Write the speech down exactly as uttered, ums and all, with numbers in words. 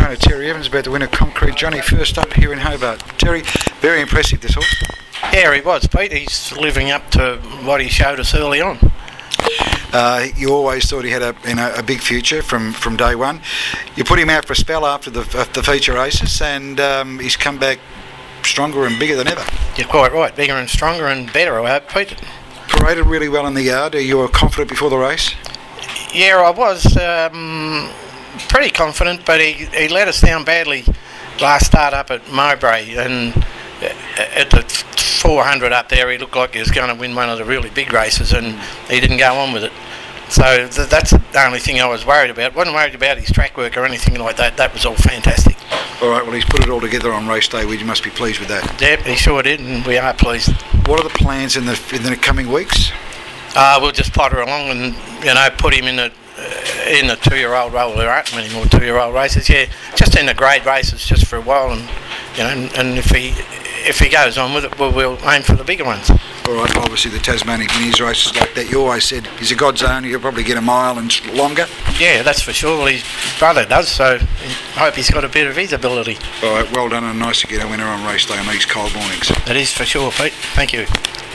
trainer Terry Evans about to win a Concrete Johnny first up here in Hobart. Terry, very impressive this horse. Yeah, he was, Pete. He's living up to what he showed us early on. Uh, you always thought he had a you know a big future from, from day one. You put him out for a spell after the uh, the feature races, and um, he's come back stronger and bigger than ever. You're quite right, bigger and stronger and better, I hope, Pete. Paraded really well in the yard. You were confident before the race? Yeah, I was um, pretty confident, but he, he let us down badly last start up at Mowbray, and at the four hundred up there he looked like he was going to win one of the really big races, and he didn't go on with it. So th- that's the only thing I was worried about. Wasn't worried about his track work or anything like that. That was all fantastic. All right, well, he's put it all together on race day. We must be pleased with that. Yep, he sure did, and we are pleased. What are the plans in the in the coming weeks? Uh, we'll just potter along and, you know, put him in the uh, in the two-year-old role. There aren't many more two-year-old races. Yeah, just in the grade races, just for a while, and you know, and, and if he if he goes on with it, we'll, we'll aim for the bigger ones. All right, obviously the Tasmanic Minis races like that, you always said he's a God's own, he'll probably get a mile and longer. Yeah, that's for sure. Well, his brother does, so I hope he's got a bit of his ability. All right, well done, and nice to get a winner on race day on these cold mornings. That is for sure, Pete. Thank you.